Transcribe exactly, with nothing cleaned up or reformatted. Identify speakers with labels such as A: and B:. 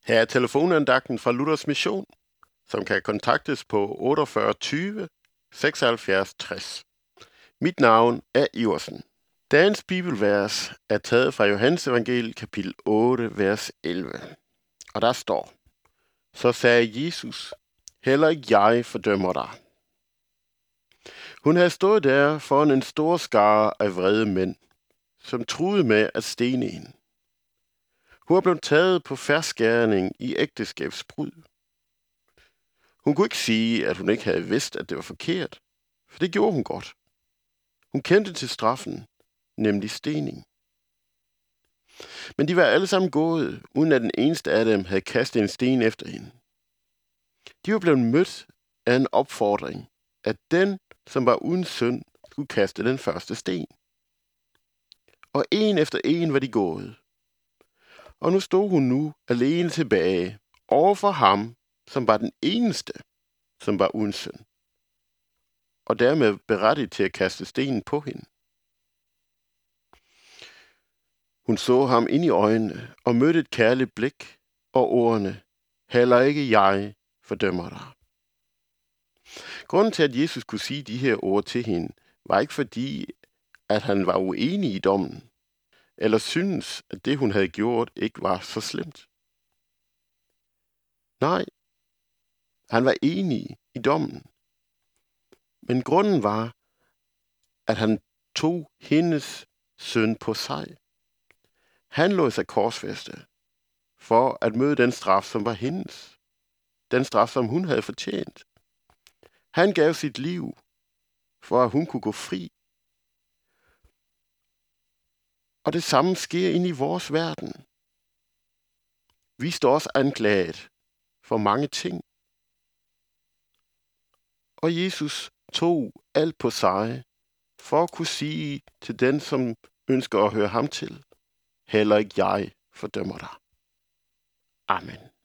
A: Her er telefonandagten fra Luthers Mission, som kan kontaktes på otteogfyrre tyve seksoghalvfjerds tres. Mit navn er Iversen. Dagens bibelvers er taget fra Johannes Evangeliet kapitel otte, vers elleve. Og der står: Så sagde Jesus, heller ikke jeg fordømmer dig. Hun havde stået der foran en stor skare af vrede mænd, som truede med at stene hende. Hun var blevet taget på ferskgerning i ægteskabsbrud. Hun kunne ikke sige, at hun ikke havde vidst, at det var forkert, for det gjorde hun godt. Hun kendte til straffen, nemlig stening. Men de var alle sammen gået, uden at den eneste af dem havde kastet en sten efter hende. De var blevet mødt af en opfordring, at den, som var uden synd, skulle kaste den første sten. Og en efter en var de gået. Og nu stod hun nu alene tilbage over for ham, som var den eneste, som var uden synd, og dermed berettiget til at kaste stenen på hende. Hun så ham ind i øjnene og mødte et kærligt blik og ordene, heller ikke jeg fordømmer dig. Grunden til, at Jesus kunne sige de her ord til hende, var ikke fordi, at han var uenig i dommen, eller syntes, at det, hun havde gjort, ikke var så slemt. Nej, han var enig i dommen. Men grunden var, at han tog hendes synd på sig. Han lod sig korsfæste for at møde den straf, som var hendes. Den straf, som hun havde fortjent. Han gav sit liv, for at hun kunne gå fri. Og det samme sker ind i vores verden. Vi står også anklaget for mange ting. Og Jesus tog alt på sig, for at kunne sige til den, som ønsker at høre ham til, heller ikke jeg fordømmer dig. Amen.